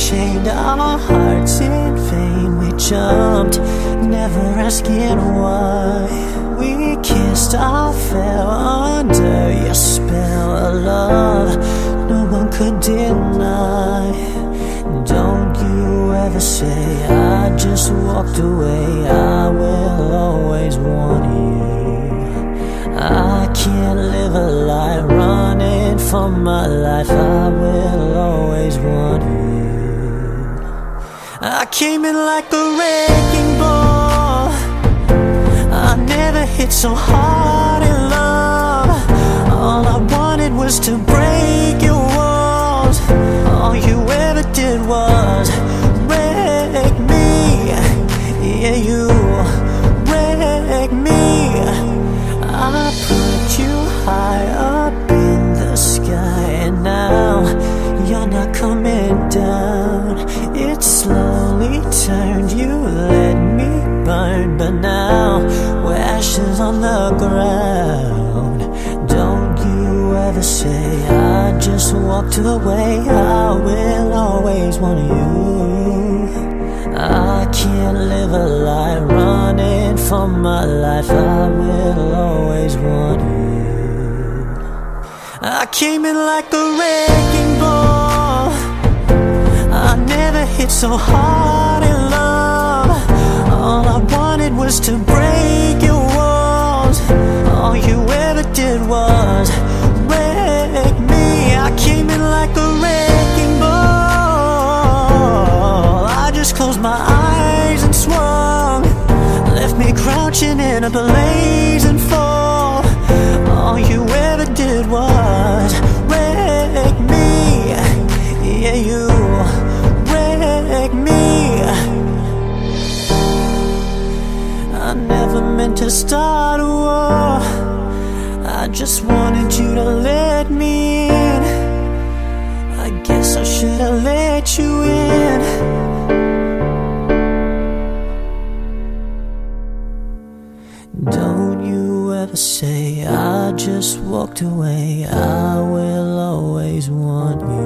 chained our hearts in vain. We jumped, never asking why. We kissed, I fell under your spell of love no one could deny. Don't you ever say I just walked away. I will always want you. I can't live a lie running for my life. I will always want you. I came in like a wrecking ball. I never hit so hard in love. All I wanted was to break your walls. All you ever did was wreck me. Yeah, you wrecked me. I put you high up in the sky, and now you're not coming down. It slowly turned, you let me burn, but now we're ashes on the ground. Don't you ever say I just walked away. I will always want you. I can't live a lie running for my life. I will always want you. I came in like a wrecking ball. I never hit so hard in love. All I wanted was to break your walls. All you ever did was wreck me. I came in like a wrecking ball. I just closed my eyes and swung, left me crouching in a blazing fall. All you ever did was wreck me. Yeah, you wrecked me. I never meant to start a war. I just wanted you to let me in. I guess I should have let you in. Don't you ever say I just walked away. I will always want you.